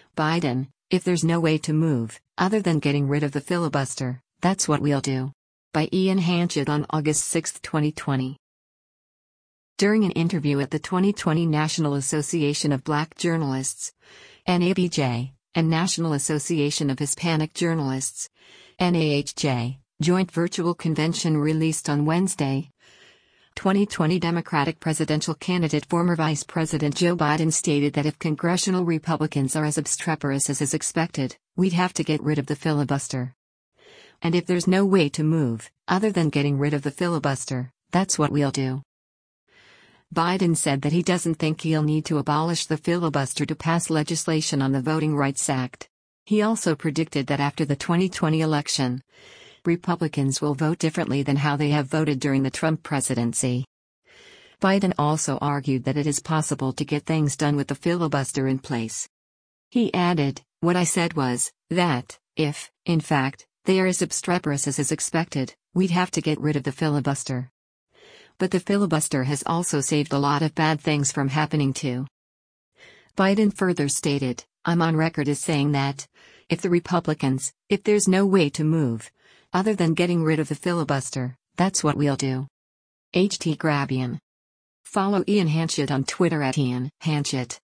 Biden, if there's no way to move, other than getting rid of the filibuster, that's what we'll do. By Ian Hanchett on August 6, 2020. During an interview at the 2020 National Association of Black Journalists, NABJ, and National Association of Hispanic Journalists, NAHJ, joint virtual convention released on Wednesday, 2020 Democratic presidential candidate former Vice President Joe Biden stated that if congressional Republicans are as obstreperous as is expected, we'd have to get rid of the filibuster. And if there's no way to move, other than getting rid of the filibuster, that's what we'll do. Biden said that he doesn't think he'll need to abolish the filibuster to pass legislation on the Voting Rights Act. He also predicted that after the 2020 election, Republicans will vote differently than how they have voted during the Trump presidency. Biden also argued that it is possible to get things done with the filibuster in place. He added, "What I said was that, if, in fact, they are as obstreperous as is expected, we'd have to get rid of the filibuster. But the filibuster has also saved a lot of bad things from happening too." Biden further stated, "I'm on record as saying that, if there's no way to move, other than getting rid of the filibuster, that's what we'll do." HT Grabian. Follow Ian Hanchett on Twitter @Ian Hanchett.